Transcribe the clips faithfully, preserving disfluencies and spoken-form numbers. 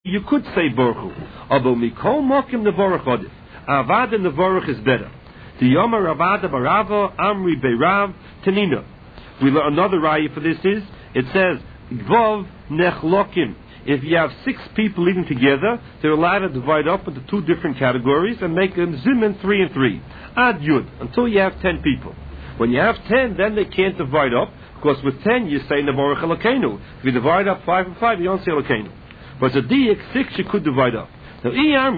You could say Baruch Hu. Although Mikol Mokim Nevorach Odif. Avad and Nevorach is better. The Yomer Avada Barava Amri Beirav Tanina. We learn another raya for this is, it says, Gvov Nechlokim. If you have six people eating together, they're allowed to divide up into two different categories and make them zimin three and three. Ad Yud, until you have ten people. When you have ten, then they can't divide up, because with ten you say Nevorach Elokeinu. If you divide up five and five, you don't say Elokeinu. But the Diak, six you could divide up. Now,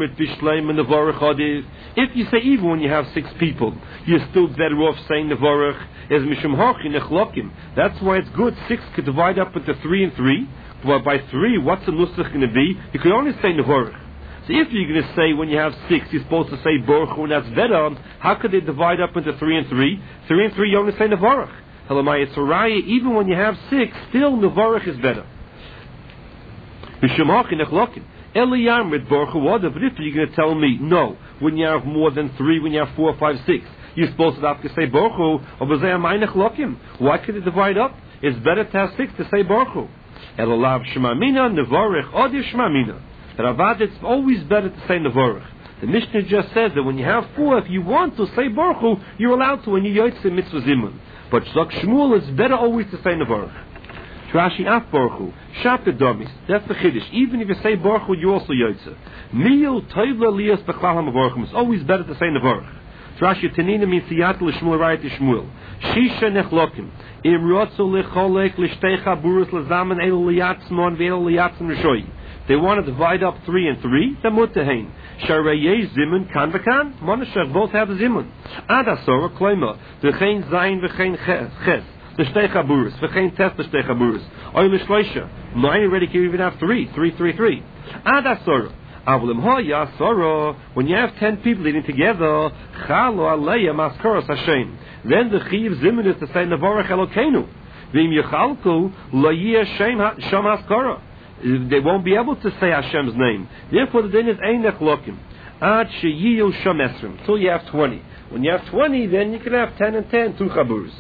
if you say even when you have six people, you're still better off saying Nevorach as Mishum Hachi Nechlokim. That's why it's good. Six could divide up into three and three. But by three, what's the nusach going to be? You can only say Nevorach. So if you're going to say when you have six, you're supposed to say Baruch Hu, and that's better, how could they divide up into three and three? Three and three, you only say Nevorach. Halamai Yitzhoraya, even when you have six, still Nevorach is better. Mishum Hachi Nechlokim. Eliyam with Baruch Hu Oda, but if you're going to tell me, no, when you have more than three, when you have four, five, six, you're supposed to have to say Baruch Hu, or Lokim. Why could it divide up? It's better to have six to say Baruch Hu. Elolav Shemamina, Nevorech, Odi Shemamina. Ravad, it's always better to say Nevorech. The Mishnah just says that when you have four, if you want to say Baruch Hu, you're allowed to when you Yotzei Mitzvah Zimun. But Shlok Shmuel, it's better always to say Nevorech. Rashi Af Baruch Hu, Shapir Domis. That's the Chiddush. Even if you say Baruch Hu, you also Yotze. Mil Toivla Lias Bechlal HaMavorchim. It's always better to say Nevorach. Rashi Tanina means Siyat L'Shmuel Rayat L'Shmuel. Shisha Nechlokim. Im Rotzu L'Cholek L'Shteicha Burus L'Zaman Elu L'Yatzmon V'Elu L'Yatzm Rishoi. They want to divide up three and three. The Mutahain. Sharayeh Zimun Kan V'Kan. Monashach both have Zimun. Adasora Kloima. V'chein Zayin V'chein Ches. The Shteicha Burus, v'chein test the Shteicha Burus. Oy l'shloisha. Nine already can even have three, three, three, three. Ad asora. Avolim hoya asora. When you have ten people eating together, chalo aleya maskaros Hashem. Then the chiv zimun is to say Nevorach Elokeinu. V'im yechalku lo yeh Hashem sham haskara. They won't be able to say Hashem's name. Therefore, the din is ein nechlokim. Ad sheyiyu sham esrim. Till you have twenty. When you have twenty, then you can have ten and ten, two chaburus.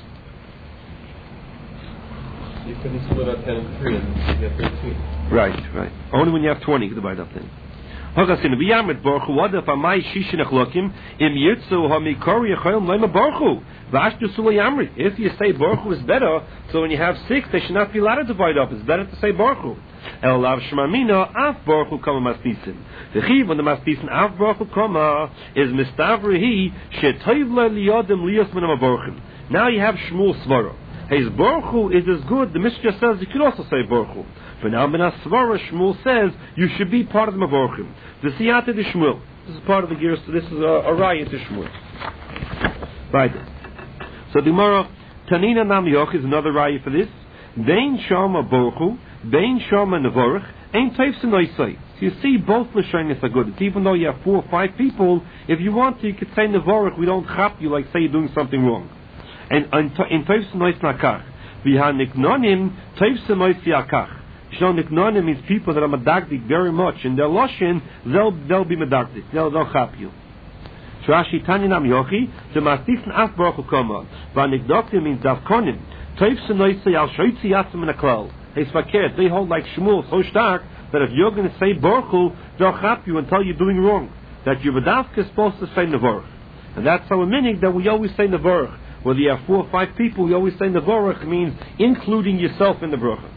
You couldn't split up ten and three and you have thirteen. Right, right. Only when you have twenty you can divide up ten. Hagasin v'yamet Baruch Hu Adaf Amai Shishin Achlokim Im Yitzu HaMikori Yechayim Leima Baruch Hu V'ashtu Sula Yamri. If you say Baruch Hu is better, so when you have six, they should not be allowed to divide up. It's better to say Baruch Hu. El Lav Shemamina Af Baruch Hu Kama Masnisin. The Chiv when the Masnisin Af Baruch Hu Kama is Mistavrihi Shetoivle Liyodim Liyos Minam Baruchim. Now you have Shmuel Svara. His Baruch Hu is as good. The Mishnah says you could also say Baruch Hu. But now Min HaSvara Shmuel says you should be part of the Mavorchim. The Siyata de Shmuel. This is part of the gears. This is a, a raya to Shmuel. Right. So the Gemara Tanina Nam Yoch is another raya for this. Bein Shama Baruch Hu, Bein Shama Nevorach, Ein Teif Senoisai. So you see both Lashonis are good. It's even though you have four or five people, if you want to, you could say Nevorach. We don't chap you like say you're doing something wrong. And in Teif Senois Nakach, Viha Niknonim Teif Senois Yakach. Shon Niknonim means people that are medagdik very much. In their loshin, they'll they'll be medagdik. They'll they'll chap you. Rashi Taninam Yochi, the Mastifn Af Baruch Hu Kama. Vanikdoktim means Davkonim. Teif Senois Al Shoitzi Yatzim in a klal. Hey Spaket, they hold like Shmuel so stark that if you're going to say Baruch Hu, they'll chap you and tell you doing wrong. That your medavka is supposed to say Nevorach. And that's our meaning that we always say Nevorach. Whether you have four or five people, we always say Nevorach means including yourself in the bracha.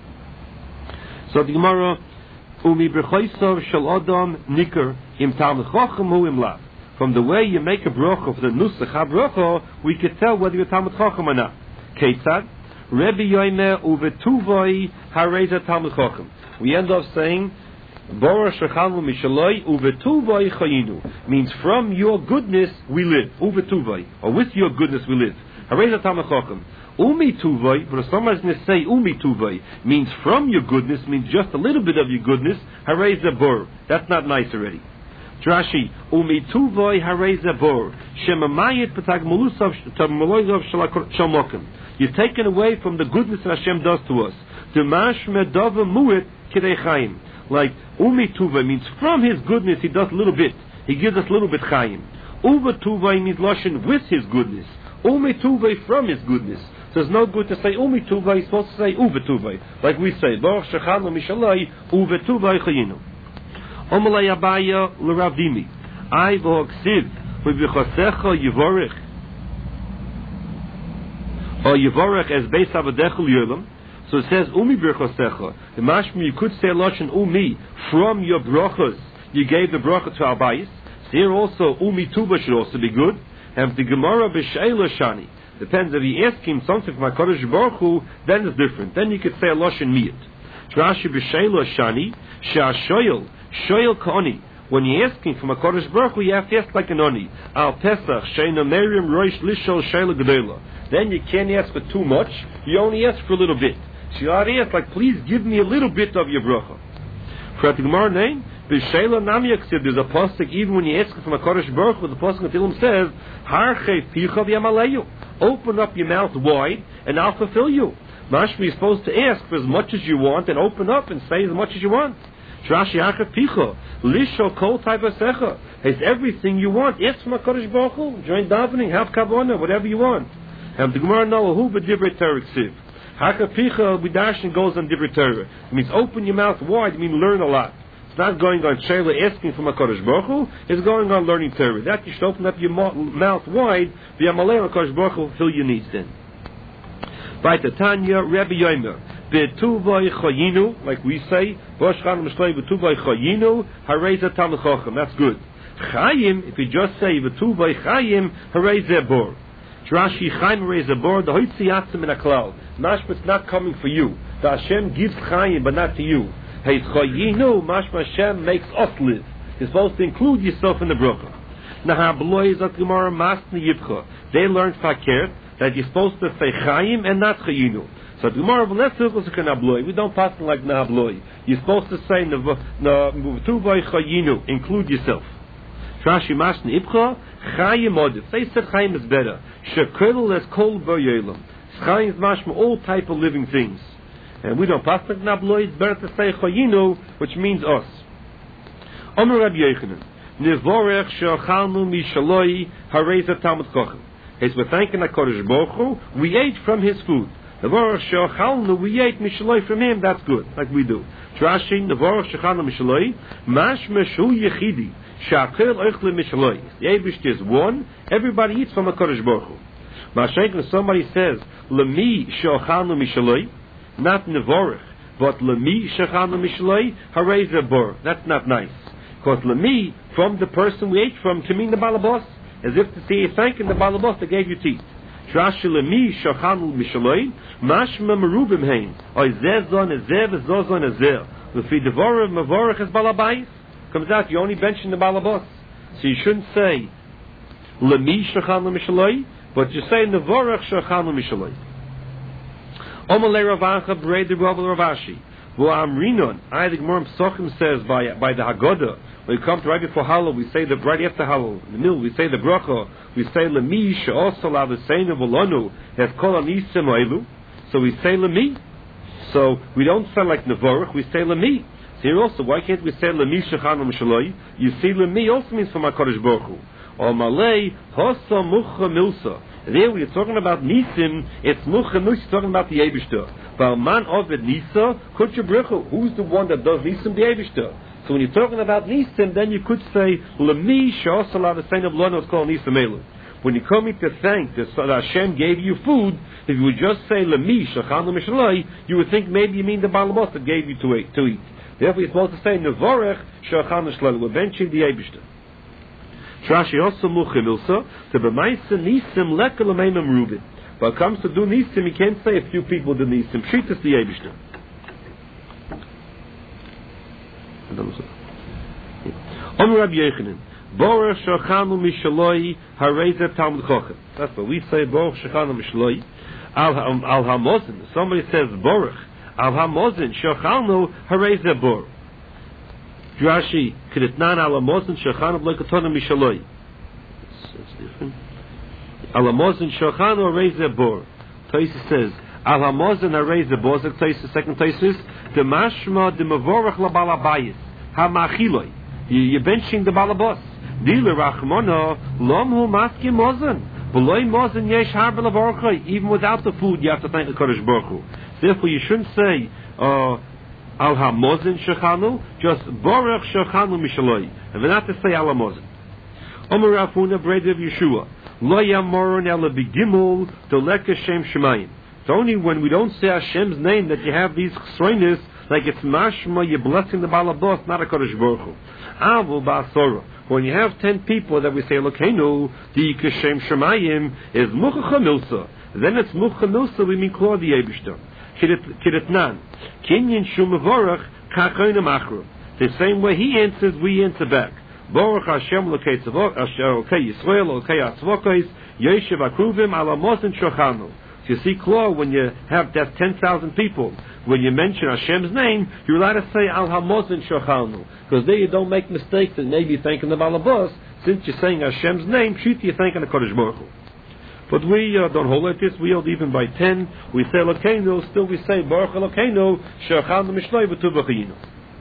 So the Gemara, Umi b'chaysav shel adam nikar im talmid chacham hu im lav. From the way you make a bracha for the nusach ha-bracha, we could tell whether you're talmid chacham or not. Keitzad, Rebbe Yoime uvetuvoi hareza talmid chacham. We end up saying, Bora shechalmu mishaloi uvetuvoi chayinu. Means from your goodness we live. Uvetuvoi. Or with your goodness we live. Hareza talmid chacham. Umi tuvai, but if somebody's going to say umi tuvai, means from your goodness, means just a little bit of your goodness, hareza bor. That's not nice already. Drashi, umi tuvai hareza bor. Shemamayit patag mulusav shalmokim. You're taken away from the goodness that Hashem does to us. Demash medava muit kidei chayim. Like, umi tuvai means from His goodness He does a little bit. He gives us a little bit chayim. Uva tuvai means lashon with His goodness. Umi tuvai from His goodness. So it's no good to say umi tuvai, it's supposed to say uve tuvai. Like we say, Baruch shechanu mishalai, uve tuvai chayinu. Omalei Abaya l'Ravdimi. I v'hoksiv v'bichosecha yivorech. Or yivorech as beis avadecha l'yolam. So it says umi birchosecha. The mashma you could say lashon umi from your brachos. You gave the bracha to Abayis. So here also umi tuba should also be good. And the Gemara b'sheila shani. Depends if you ask him something from HaKadosh Baruch Hu, then it's different. Then you could say a lashon miyat. Rashi b'sheila shani she'ashoyel shoyel ka'oni. When you're asking from HaKadosh Baruch Hu, you have to ask like an oni. Al Pesach she'ena meriam roish lishol sheila gedola. Then you can't ask for too much. You only ask for a little bit. So you ought to ask like, please give me a little bit of your bracha. For the Gemara name, b'sheila namiyak said there's a pasuk even when you ask from HaKadosh Baruch Hu, the pasuk in Tehillim says, Harchei picha v'yamaleyu. Open up your mouth wide and I'll fulfill you. Mashma, you're supposed to ask for as much as you want and open up and say as much as you want. Trashi Harchei picha lisho kol taivasecha. It's everything you want. Ask from HaKadosh Baruch Hu. Join davening, have kavanah, whatever you want. And the Gemara know who b'divrei Torah ksiv. Harchei picha b'darshan goes on divrei Torah. It means open your mouth wide. It means learn a lot. It's not going on Shayla asking from HaKadosh Baruch Hu, it's going on learning Torah. That you should open up your mouth wide, v'yamalei HaKadosh Baruch Hu, fill your needs then. By the Tanya, Rabbi Yomer, B'tuvay chayinu, like we say, V'oshchan Mishlei B'tuvay chayinu, Hareza Talmid Chacham, that's good. Chayim, if you just say B'tuvay chayim, Hareza Bor. Rashi Chaim Hareza Bor, the Hoitzi Yatzim in a cloud. Mashma, it's not coming for you. The Hashem gives chayim, but not to you. Hey, chayinu, mashma Hashem makes us live. You're supposed to include yourself in the bracha. Naha b'loy zat Gemara masni yibcha. They learned fakir that you're supposed to say chayim and not chayinu. So the Gemara v'les hilchos b'loy. We don't pass it like naha b'loy. You're supposed to say n'tuvay chayinu. Include yourself. Rashi masni yibcha chayim odif. They said chayim is better. Shekol es kol b'yolam. Chayim is mashma all type of living things. And we don't pass like nabloy, it's better to say chayinu, which means us. Omer Rabbi Yochanan, Nevorech she'ochalnu mishaloi hareza Talmid Chacham. As we're thanking HaKadosh Baruch Hu, we ate from his food. Nevorech she'ochalnu, we ate mishaloi from him, that's good, like we do. Trashi, Nevorech she'ochalnu mishaloi, mashma shu yechidi, she'akel oichle mishaloi. The Eibush is one, everybody eats from HaKadosh Baruch Hu. Mashenk, when somebody says, Lemi she'ochalnu mishaloi, not nevorech, but lemi shechanu mishloi harei bor. That's not nice. Because lemi, from the person we ate from, to mean the balabos, as if to say thanking the balabos that gave you teeth. Trashi lemi shechanu mishloi mashma merubim hein. Oy zezon ezev ezozon ezer. Lefi devorah mevorech es balabais. Comes out you only mention the balabos, so you shouldn't say lemi shechanu mishloi, but you say nevorech shechanu mishloi. Omalei Ravacha Brei the Rav Ravashi. Vo Amrinon. I the Gemara Pesachim says by by the Haggadah. When we come to right before Hallel, we say the right after Hallel. In the middle, we say the bracha. We say Lemi she'osa laveseinu v'lonu has kol anisim oelu. So we say Lemi. So we don't say like Nevorach. We say Lemi. So here also, why can't we say Lemi shechanu mishaloi? You see, Lemi also means from HaKadosh Baruch Hu. Omalei hosa mucha milsa. There we are talking about Nisim, it's Mucha Milsa, talking about the Eibishter. But man of it Nisa, Kutchabrichu, who's the one that does Nisim, the Eibishter? So when you're talking about Nisim, then you could say, Lemi Sha'osala, the saint of Lona was called Nisim Elu. When you come in to thank that Hashem gave you food, if you would just say Lemi Shachanu Mishalai, you would think maybe you mean the Balabos that gave you to eat. To eat. Therefore you're supposed to say Nevorech Shachanu Mishalai, we're benching the Eibishter. Trashi also muchim ilsa to be ma'isa nisim lekel ameimim rubin. But it comes to do nisim, you can't say a few people did nisim. Treat us the Eibishter. Omer Rabbi Yochanan, Borach shachanu mishaloi hareza Talmid Chacham. That's what we say. Borach shachanu mishaloi al al hamozin. Somebody says Borach al hamozin shachanu hareza bor. Rashi, Kritnan alamozin shachanu b'lekatona mishaloi. It's different. Alamozin shachanu hareza bor. Taisa says al hamozin hareza bor. Taisa second Taisa is the mashma the mavorach labalabayis hamachiloi. You're benching the balabos. Dila rachmona lomhu maski mozin. Beloy mozin yesh har b'lavorchai. Even without the food, you have to thank the Kodesh Baruch Hu. Therefore, you shouldn't say uh, Al Hamozin Shechanu, just Borach Shechanu Mishaloi. And we're not to say Al Hamozin. Omer Rafuna Breda of Yeshua. Lo Yamoron Ela Begimul Doleka Shem Shemayim. It's only when we don't say Hashem's name that you have these chesroinus, like it's mashma, you're blessing the Balabos, not a Kodesh Baruch Hu. Avul Ba'asora. When you have ten people that we say Elokeinu, the Kashem Shemayim is Muchacha Milsa. Then it's Muchacha Milsa, we mean Klor the Eibishter. Kiritnan. Kinyan Shumavorach Kachoina Machru. The same way he answers, we answer back. Baruch Hashem Lokei Tzavok, Lokei Yisrael, Lokei Atzvokos, Yeshiv Akruvim, Alamos and Shochanu. So you see, Klor, when you have that ten thousand people, when you mention Hashem's name, you're allowed to say Al Hamos and Shochanu, because there you don't make mistakes and maybe thinking of Alabos. Since you're saying Hashem's name, shoot you're thinking of Kodesh Baruch Hu. But we uh, don't hold like this. We hold even by ten. We say Elokeinu, still we say Baruch Elokeinu, Shochanu Mishloi V'tu B'chayinu.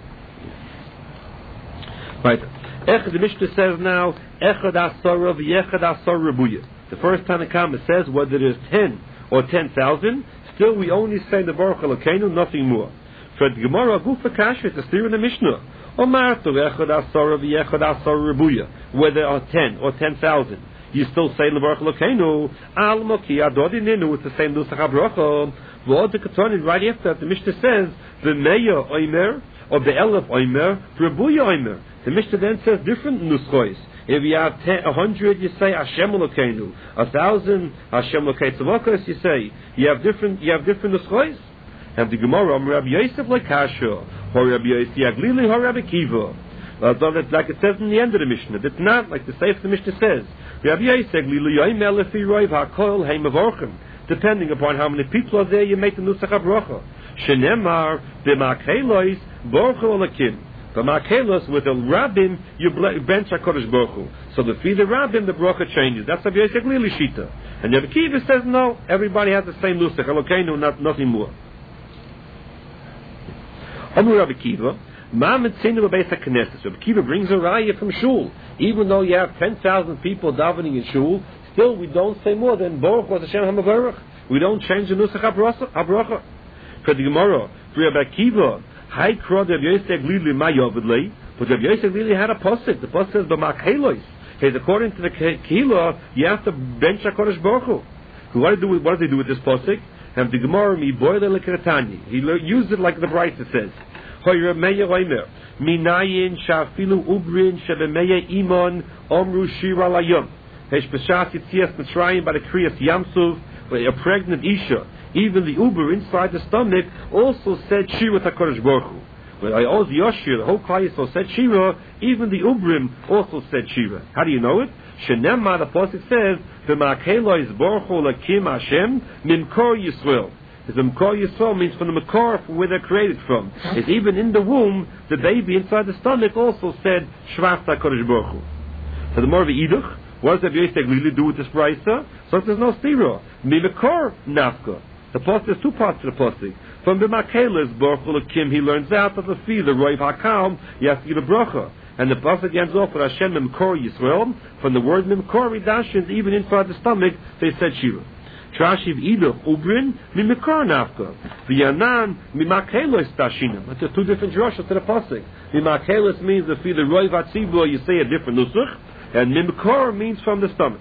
Right. Echad, the Mishnah says now, Echad Asara V'Yechad Asara Rebuya. The first time it comes, it says whether it is ten or ten thousand, still we only say the Baruch Elokeinu, nothing more. For the Gemara, Gufa Kasha, it's a steer in the Mishnah. Omarto Echad Asara V'Yechad Asara Rebuya. Whether are ten or ten thousand, you still say the Baruch Elokeinu. Al Moki Adodininu, it's the same Nusach HaBracha. V'od the Ketonin, right after that, the Mishnah says, V'meya Oimer, or Be'elef Oimer, Rebuya Oimer. The Mishnah then says different nuschos. If you have ten, a hundred, you say Hashem Elokeinu. A thousand, Hashem Lokei Tzavokos, you say. You have different, you have different nuschos. And the Gemara, Rabbi Yosef Lekasha, or Rabbi Yosef Yaglili, or Rabbi Kiva. Like it says in the end of the Mishnah. It's not like the Seif the Mishnah says. Rabbi Yosef Yaglili, Yoim Elefi Roiv HaKol Heim Avorchem. Depending upon how many people are there, you make the Nusach HaBracha. Shenemar, B'Makhelois, Borchu Olakim. But Makelos, with a Rabbim, you bench HaKadosh Baruch Hu. So the feed the Rabbim, the Bracha changes. That's Rabbi Yosef Lili Shita. And Rabbi Kiva says, no, everybody has the same Nusach, Elokeinu, not nothing more. Amru Rabbi Kiva, Ma Mitzinu B'Beis HaKnesses. Rabbi Kiva brings a raya from Shul. Even though you have ten thousand people davening in Shul, still we don't say more than Baruch was Hashem HaMavarach. We don't change the Nusach HaBracha. For the Gemara, for Rabbi Kiva, Hai Krod Rabbi Yosef Lili Mayovidlei, but Rabbi Yosef Lili had a posik. The posik says B'Makhelos. Says according to the Kehillah, you have to bench HaKadosh Baruch Hu. What do they do with, what do they do with this posik? And the Gemara mi boile lekratani. He used it like the Brisa says. Hoyer meya oimer minayin shafilu ubrin shebemeya imon omru shira layom. Hesh b'shas yitzias mitzrayim by the kriyas yamsuv, a pregnant isha. Even the Uber inside the stomach also said Shira HaKadosh Baruch Hu. When I also Yoshir, the whole Klal Yisrael said Shira, even the Ubrim also said Shira. How do you know it? Shenemma, the Pasuk says, V'Makhelois Baruch Hu Lakim Hashem Mimkor Yisrael. The Mimkor Yisrael means from the Makor, from where they're created from. It's even in the womb, the baby inside the stomach also said Shvat HaKadosh Baruch Hu. So the more of the Idach, what does Rabbi Yosef Lili do with this Brisa? So there's no Stira. Mimkor Nafka. The pasuk, there's two parts to the pasuk. From the Makelas, Baruch Hu Lakim, he learns out that the fee, the Roiv HaKalm, you have to give a bracha. And the pasuk ends off with Hashem Mimkor Yisrael. From the word Mimkor, Redashins, even inside the stomach, they said Shira. Trashiv Iduch Ubrin, Mimkor Nafka. V'yanan, Mimakelos Tashinam. But there's two different drashas to the pasuk. Mimakelos means the fee, the Roiv HaTzibur, you say a different nusach. And Mimkor means from the stomach.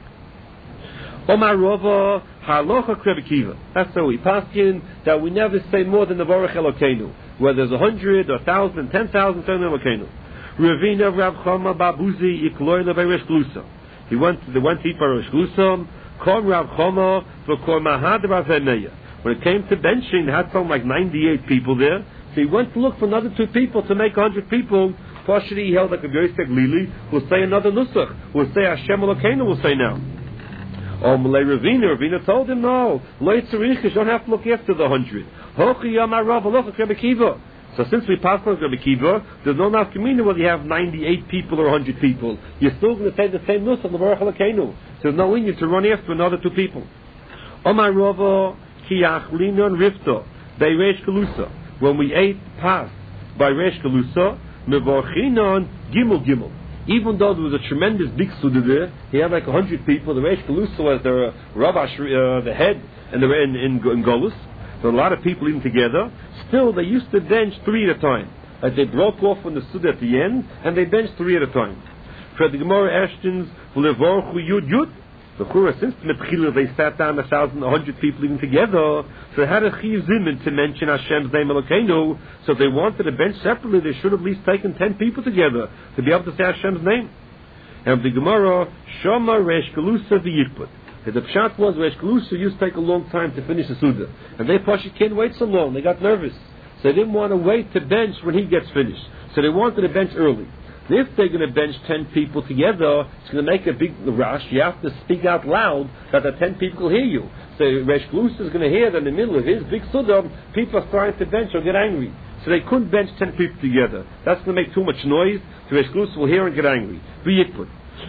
Omar Rova Halacha Rabbi Kiva. That's how we paskin that we never say more than the Baruch Elokeinu. Whether there's a hundred or a thousand, ten thousand, ten Elokeinu. Ravina Rav Chama Babuzi Ikloy Leberesh Glusa. He went they went to eat Beresh Glusa. Kom Rav Chama for Kom Mahad Rav Hemeya. When it came to benching, they had something like ninety-eight people there. So he went to look for another two people to make a hundred people. Partially he held like a Yosef Lili. We'll say another nusach. We'll say Hashem Elokeinu. We'll say now. Oh, Malay Ravina, Ravina told him, no, Loi Tzarich, you don't have to look after the hundred. Hochi Yamar Rav, look at Rabbi Kiva. So since we passed on Rabbi Kiva, there's no nafkamina whether you have ninety-eight people or one hundred people. You're still going to say the same nus on the Baruch Elokeinu. There's no need to run after another two people. Omar Rava, Kiach Linon Rifta, by Reish Galusa. When we ate pas by Reish Galusa, Mevorchinon Gimel Gimel. Even though there was a tremendous big suda there, he had like a hundred people. The Reish Galusa was the Rav, uh, the head, and the in, in, in Golus. So a lot of people eating together. Still, they used to bench three at a time. Like they broke off from the Suda at the end, and they benched three at a time. For the Gemara Ashton's V'levorchu Yud Yud. The Chura, since the Metchila they sat down a thousand, a hundred people eating together, so they had a Chiv Zimun to mention Hashem's name Elokeinu. So if they wanted to bench separately, they should have at least taken ten people together to be able to say Hashem's name. And the Gemara, Shama Resh Galusa v'Yikput. The pshat was Resh Galusa used to take a long time to finish the Suda, and they Pasha can't wait so long. They got nervous, so they didn't want to wait to bench when he gets finished. So they wanted to bench early. If they're going to bench ten people together, it's going to make a big rush. You have to speak out loud that the ten people hear you. So Resh Galusa is going to hear that in the middle of his big Suda, people are starting to bench or get angry. So they couldn't bench ten people together. That's going to make too much noise. The Resh Galusa will hear and get angry. V'yikput.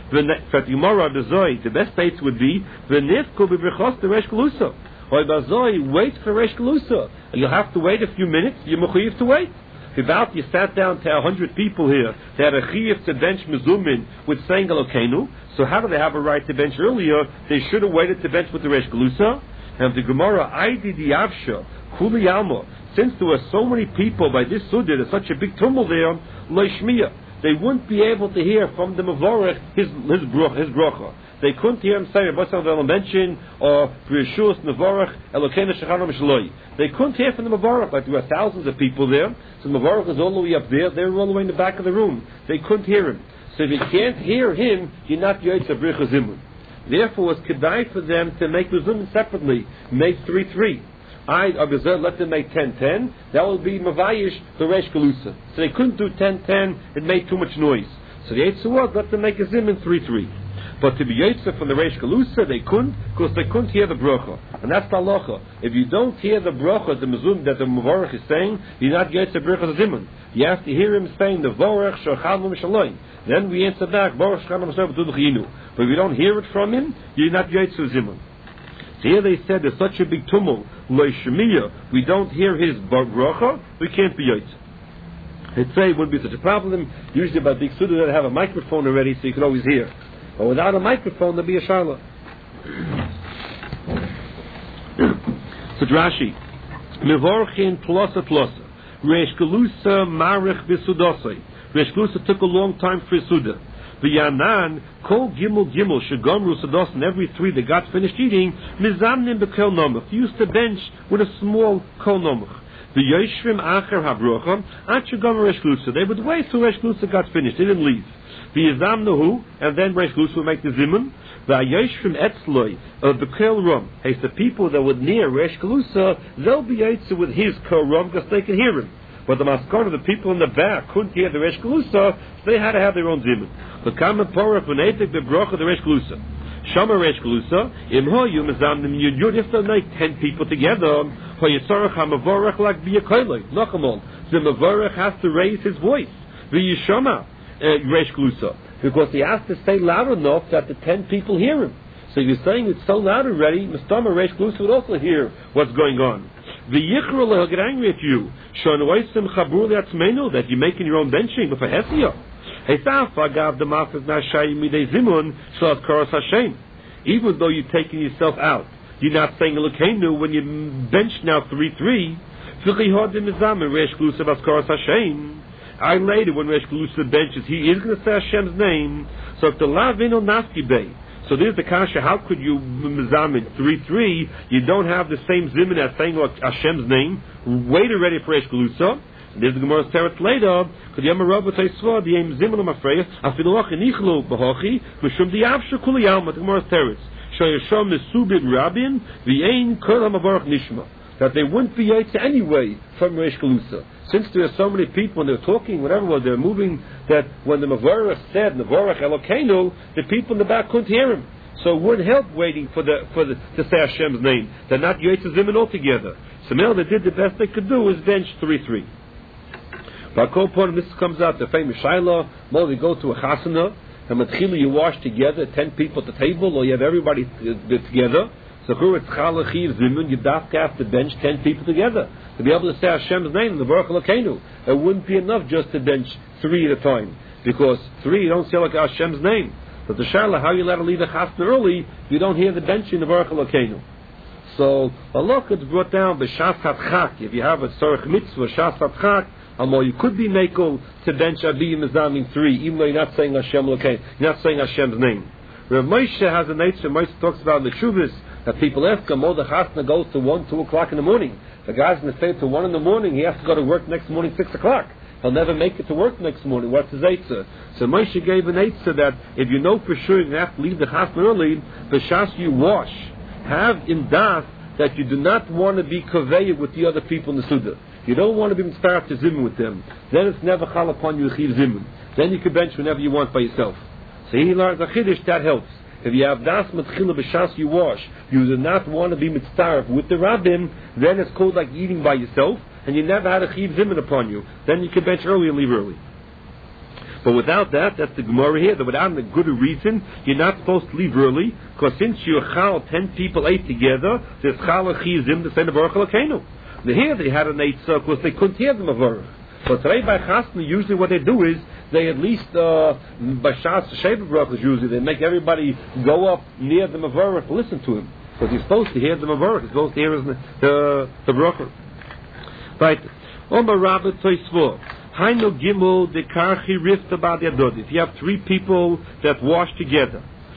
For the Gemara, the Zoy, the best dates would be v'nifku b'brichos the Resh Galusa. Or Zoy, wait for Resh Galusa. You'll have to wait a few minutes. You're mechuyev to wait. About you sat down to a hundred people here. They had a chiyuv to bench mezumin with saying Elokeinu. So how do they have a right to bench earlier? They should have waited to bench with the Resh Galusa. And the Gemara, Aidi Diavsha, Kuli Alma. Since there were so many people by this Suda, there's such a big tumult there, Lo Shmiya. They wouldn't be able to hear from the Mavorech his his his bracha. They couldn't hear him say Rabbasan V'Elemention or Rishus Mavorech Elokeinu Shechanam Shaloi. They couldn't hear from the Mavorech. Like there were thousands of people there, so the Mavorech was all the way up there. They were all the way in the back of the room. They couldn't hear him. So if you can't hear him, you're not Yoetz Abricha Zimun. Therefore, it's kedai for them to make the Zimun separately, make three three. I let them make ten ten. That will be Mavayish the Resh Galusa. So they couldn't do ten ten. It made too much noise. So the Eitzah was let them make a Zimun three three. But to be Yitzah from the Resh Galusa, they couldn't, because they couldn't hear the bracha. And that's the halacha. If you don't hear the bracha, the mezum that the Mavorech is saying, you're not Yitzah bracha zimun. You have to hear him saying the Vorech Shochalom Shalom. Then we answer back, Vorech Shochalom Shalom Tudchinu. But if you don't hear it from him, you're not Yitzah zimun. So here they said there's such a big tumult, Lo Shemiya, we don't hear his bracha, we can't be Yitzah. I'd say it wouldn't be such a problem. Usually by big Suda they have a microphone already, so you can always hear. But without a microphone, there'll be a sharla. So Rashi, Mevorchin plosa plosa, Resh Galusa marich v'sudosai. Resh Galusa took a long time for his suda. V'yanan kol gimel gimel shegomru sudos, and every three that got finished eating, mizamnim bekel nomach. He used to bench with a small kol nomach. V'yoshvim acher habrocham at shegomru Resh Galusa. They would wait till Resh Galusa got finished. They didn't leave. V'yizamnahu, and then Resh Galusa would make the zimun. V'ayoshvim etzloi of the kel rum. Hey, the people that were near Resh Galusa, they'll be yotze with his kel rum because they can hear him. But the maskon of the people in the back couldn't hear the Resh Galusa, so they had to have their own zimun. The kamen porach v'neitek bebracha the Resh Galusa. Shama Resh Galusa, im hoyu mezamnim yud yud. If they make ten people together, hoyitzarach hamavorach like biyakoyloi nachamon. The mavorach has to raise his voice. V'yishama Resh Galusa, because he has to say loud enough that the ten people hear him. So if you're saying it's so loud already, Mistama Resh Galusa would also hear what's going on. The Yichru will get angry at you. Shonoisim chabur le'atzmenu, that you're making your own benching with a hesia. Esaf agav the mafaz nashayim midei zimun shalav karas Hashem. Even though you're taking yourself out, you're not saying Elokeinu when you bench now three three. V'chihod demizam Resh Galusa vas karas Hashem. I later, when Resh Galusa benches, he is going to say Hashem's name. So if the lavino nafki bay, so there's the kasha. How could you mizamin three three? You don't have the same zimun as saying Hashem's name. Wait already for Resh Galusa. There's the Gemara's teretz later. Could you ever the aim zimun on afreya? Afiloch enichlo bahochi mishum diavsha kuliyam. The Gemara's teretz. Shoyasham nesubim rabin v'ain kol hamavarach nishma. That they wouldn't be yaitz anyway from Resh Galusa. Since there are so many people and they're talking, whatever was they're moving, that when the Mavorach said Mavorach Elokeinu, the people in the back couldn't hear him. So it wouldn't help waiting for the for the to say Hashem's name. They're not Yoetz Zimun altogether. So now they did the best they could do is bench three three. But Kolpon, this comes out the famous Shaila. Well, we go to a chasana and Matchila you wash together, ten people at the table, or you have everybody together. So who it's chalachiv zimun, you have to bench ten people together to be able to say Hashem's name, the Baruch Elokeinu. It wouldn't be enough just to bench three at a time, because three you don't say like Hashem's name. But the Sharla, how you let her leave the chasna early, you don't hear the benching the Baruch Elokeinu. So Allah is brought down b'shas hatchak. If you have a tzorich mitzvah shas hatchak, Amor, you could be makel to bench Abi Mizamim three, even though you're not saying Hashem Lokay, you're not saying Hashem's name. Rav Moshe has a nature. Moshe talks about in the Chuvas that people ask him, oh, the chasna goes to one, two o'clock in the morning. The guy's going to stay till one in the morning. He has to go to work next morning, six o'clock. He'll never make it to work next morning. What's his eitzah? So Moshe gave an eitzah that if you know for sure you have to leave the chasna early, the shas you wash, have in das that you do not want to be kaveya with the other people in the Suda. You don't want to be mitzvah to zimun with them. Then it's never chal upon you chiv zimun. Then you can bench whenever you want by yourself. So he learns a chiddush that helps. If you have das matchila b'shas you wash, you do not want to be mitzvah with the rabbin. Then it's called like eating by yourself, and you never had a chiv zimun upon you. Then you can bench early and leave early. But without that, that's the Gemara here, that without a good reason, you're not supposed to leave early, because since you're chal, ten people ate together, there's chal a chiv zim to send a baruch alakenu. Here they had an eitzah because they couldn't hear the mavarach. But today by chasna, usually what they do is they at least uh, by shas sheva brachas usually they make everybody go up near the mavarach to listen to him because he's supposed to hear the mavarach. He's supposed to hear the the, the bracha. Right. Omar Rabbi Toisvo. Hainu Gimel the Karchi Rift about the Adod. If you have three people that wash together,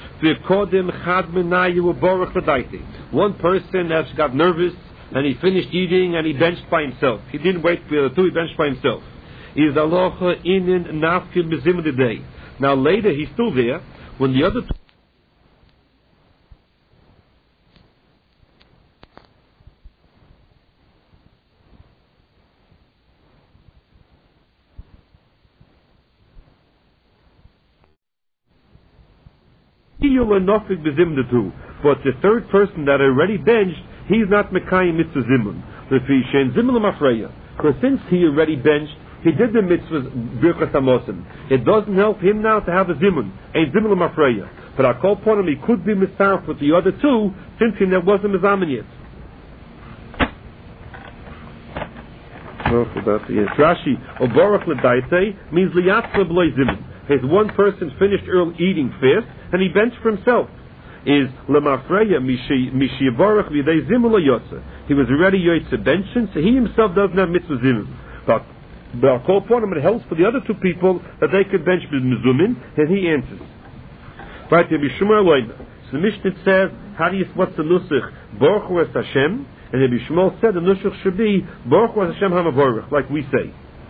one person has got nervous and he finished eating and he benched by himself. He didn't wait for the two, he benched by himself. Is aloha inin nafkin bezim today. Now later he's still there when the other two but the third person that already benched, he's not Mekayim mitzvah zimun. Because since he already benched, he did the mitzvah birchas hamosim. It doesn't help him now to have a zimun. Ain't zimun l'mafreya. But I call upon him, he could be mitzvah with the other two, since he there wasn't mizamin yet. Rashi, Oborach l'daitei means liyatzla b'loi zimun. His one person finished early eating fast, and he benched for himself. Is lemafreya mishiyavorach v'yidei zimun l'yotza. He was already yotza benching, so he himself doesn't have mitzvah zimun. But but I'll call upon him, it helps for the other two people that they could bench mizumin, and he answers. Right, Rabbi Shmuel Loina. So the Mishnah says, how do you, what's the nusach? Baruch Hu es Hashem, and Rabbi Shmuel said the nusach should be Baruch Hu es Hashem hamavorach, like we say.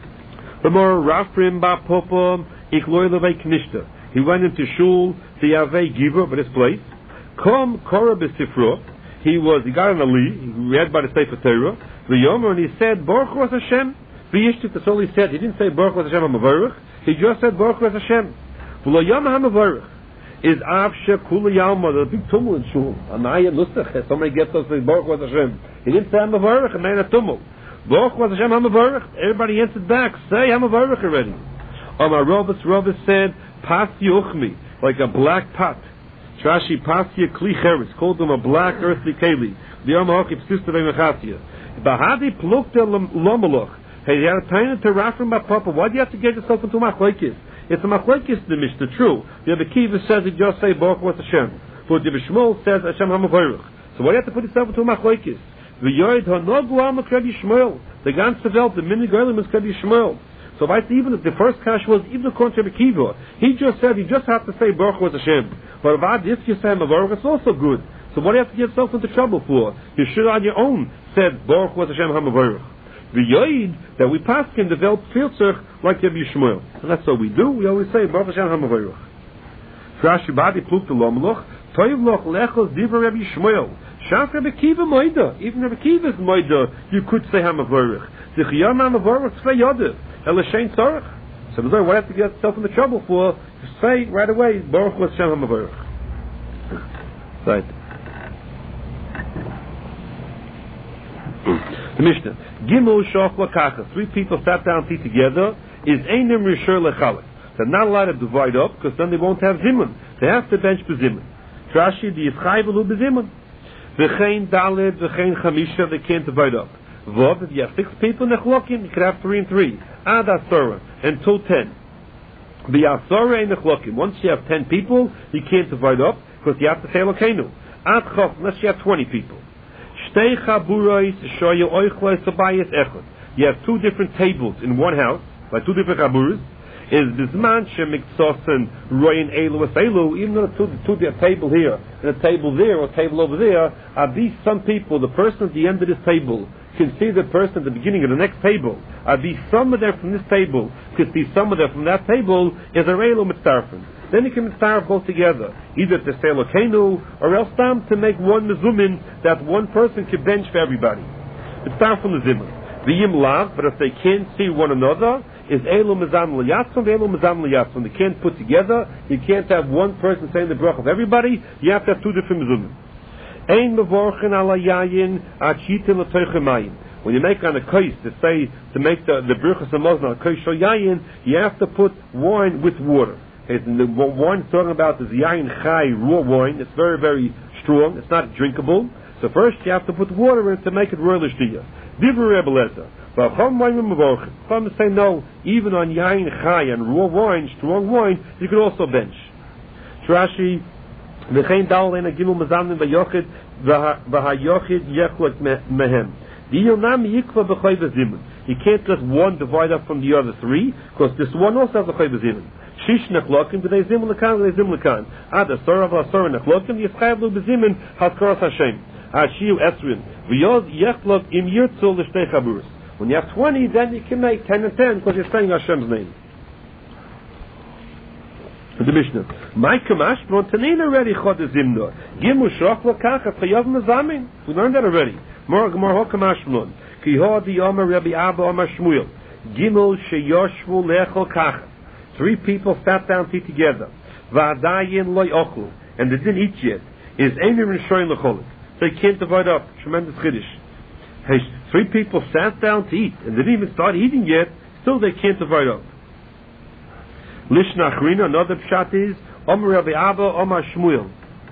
The more Rafrim ba popom ikloy levei knishta. He went into shul to Yavei Giver, but his place. Kom Korah b'sifro. He was, he got an ali, he read by the Sefer Torah, the Yomer, and he said, Baruch Hu es Hashem. V'yishtit, that's all he said. He didn't say Baruch Hu es Hashem hamavorach. He just said Baruch Hu es Hashem. V'lo Yom hamavorach is avshe kula yalma, the big tumul in shul. Anaya nusach, somebody gets us to say Baruch Hu es Hashem. He didn't say hamavorach, and made a tumul. Baruch Hu es Hashem hamavorach. Everybody answered back, say hamavorach already. Amar Rovas, Rovas said, Pasi uchmi, like a black pot. Trashi Pasia Kli Cheres, called them a black earthly keli. The Amahokip sister of Mechatia. Bahadi plukta lomaloch. Hey, you had a tiny to Rafram Papa. Why do you have to get yourself into machlekes? It's a machlekes the Mishnah, true. The Rebbe Kiva says it just say Baruch Hu es Hashem. But the Rebbe Shmuel says Hashem hamavorach. So why do you have to put yourself into machlekes? The Yoid Hanogu Am Kredi Shmuel. The ganze Welt, the mini Goyim is Kredi Shmuel. So I even if the first kash was even according to Rebbe Kiva, he just said you just have to say Baruch Hu es Hashem. But if you say hamavorach, it's also good. So what do you have to get yourself into trouble for? You should on your own said Baruch Hu es Hashem hamavorach. The Yoid that we pass can develop filter like Rebbe Shmuel. So that's what we do. We always say Baruch Hashem hamavorach. Rashi Badi pluk to lomloch toiv loch lechos diva Rebbe Shmuel. Shaf Rebbe Kiva moida. Even Rebbe Kiva's moida you could say hamavorach. The Chiyam hamavorach tzvei yodev. Elashein tzorach. So what do you have to get yourself into trouble for? To say right away Baruch Hu es Hashem hamavorach. Right. The Mishnah. Gimel shoch lakacha. Three people sat down to eat together. Is einim rishur lechalek. They're not allowed to divide up because then they won't have zimun. They have to bench bezimun. Trashi the yischai v'lu bezimun. V'chein daled v'chein chamisha. They can't divide up. V'ov, if you have six people nechlokim, you could have three and three. Ad asora until ten. B'asora and nechlokim. Once you have ten people, you can't divide up because you have to say lokeinu. Ad chof, unless you have twenty people. Shtei chaburos shoyu oichlos abayis echad. You have two different tables in one house, like two different chaburos. Is bisman shemiksosen royin elu elu? Even though the two, two, a table here and a table there or a table over there, are these some people? The person at the end of this table can see the person at the beginning of the next table. Are these some of them from this table can see some of them from that table? Is a elu mitzarfen? Then you can mitzarf both together, either to say lokenu or else tam to make one mezumin that one person can bench for everybody. Mitzarf from the zimun. V'yim lav, but if they can't see one another, is elu mizam liyatzon, elu mizam liyatzon. They can't put together. You can't have one person saying the brach of everybody. You have to have two different mezumin. Ein mevorchen ala yayin achitin l'toichemayim. When you make on a kais to say to make the the brachas hamazon a kais shel yayin, you have to put wine with water. Okay, the wine it's talking about is yayin chai, raw wine. It's very very strong. It's not drinkable. So first you have to put water in to make it roilish to you. Divrei Rebbe Lezer. But Chum say no, even on yain chai and raw wine, strong wine, you can also bench. Rashi, v'chein dal ena gimel mazamnim v'yochid v'hayochid yechlek mehem. Diyonam yikva b'choy v'zimun. You can't let one divide up from the other three, because this one also has a choy v'zimun. Shish nechlokim b'dei zimun lekan b'dei zimun lekan. Ad asor av asor nechlokim yischayav lu b'zimun haskaras Hashem. Hashiu esrin v'yoz yechlok im yirtzul l'shtei chaburus. When you have twenty, then you can make ten and ten because you're saying Hashem's name. The Mishnah. My kamash b'rontanin already chod zimno. Gimu shroch l'kachat chayav mezamin. We learned that already. More more kamash b'ron. Ki ho di Omer Rabbi Abba Omer Shmuel. Gimel sheyoshvu lechol kachat. Three people sat down to eat together. Va'adayin loy ochlu. And they didn't eat yet. Is einim rishoyin l'cholik. So you can't divide up. Tremendous chiddush. Hey, three people sat down to eat and they didn't even start eating yet, still they can't divide up. Lishna Achrina, another pshat is Omer Rabbi Abba, Omer Shmuel.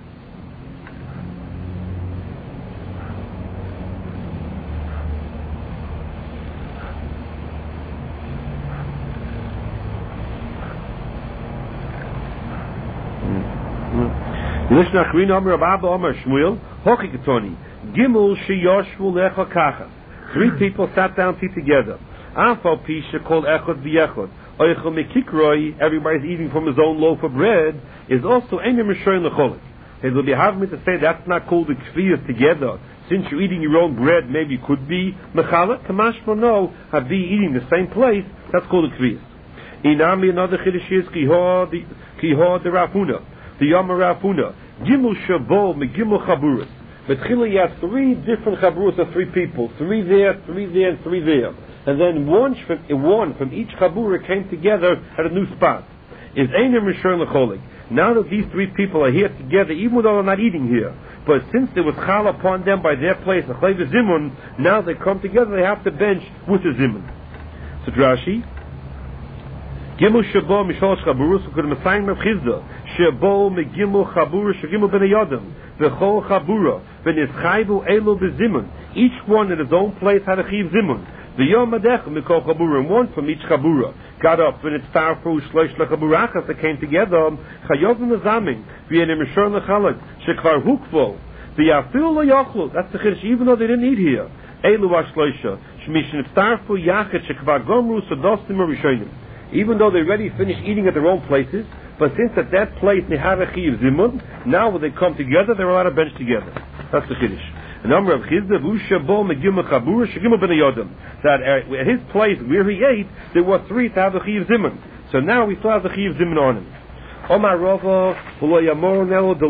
Lishna Achrina, Omer Rabbi Abba, Omer Shmuel. Hokikatoni. Gimel sheyoshvu lecha kachas. Three people sat down to eat together. Afal pisha called echad v'yechad. Oichel mekikroi, everybody's eating from his own loaf of bread, is also enim rishoyin lecholik. It will be hard me to say that's not called the kfiyas together. Since you're eating your own bread, maybe it could be mechalek. Kamashma no, have be eating the same place, that's called the kfiyas. Inami another chiddush is kiho the rafuna, the yama rafuna. Gimel shabo megimel chaburas. But Chila, you have three different chaburus of three people. Three there, three there, and three there. And then one from, one from each chabura came together at a new spot. Is Einim Rishon L'cholik. Now that these three people are here together, even though they're not eating here, but since there was chal upon them by their place, a chayv zimun, now they come together, they have to bench with the zimun. So Rashi, Gimel Shabo Mishalosh Chaburus, who could have assigned Rav Chizda, Shabo Megimel Chabura, Shagimel Ben Yodam, V'chol Chabura, V'nischayvu Elo B'zimun. Each one in his own place had a chiv zimun. V'yom Adech Mikol Chabura, and one from each Chabura got up when it's Tarfu Shlosh LeChaburachas that came together. Chayov Mezamin, V'yenim Rishon L'chalak, Shekvar Hukvo, V'yafil L'yochlu. That's the chiddush, even though they didn't eat here. Elu Ashloisha, Shmishin Tarfu Yachet Shekvar Gomru Sadostim Rishonim. Even though they already finished eating at their own places, but since at that place they have a chiv zimun, now when they come together, they're allowed to bench together. That's the chiddush. The number of Chizda, V'ushabo Megimel Chabura, Shagimel Ben Yodam. That at his place where he ate, there were three to have a chiv zimun. So now we still have the chiv zimun on him. Omar Rava, V'lo Yamor Nelo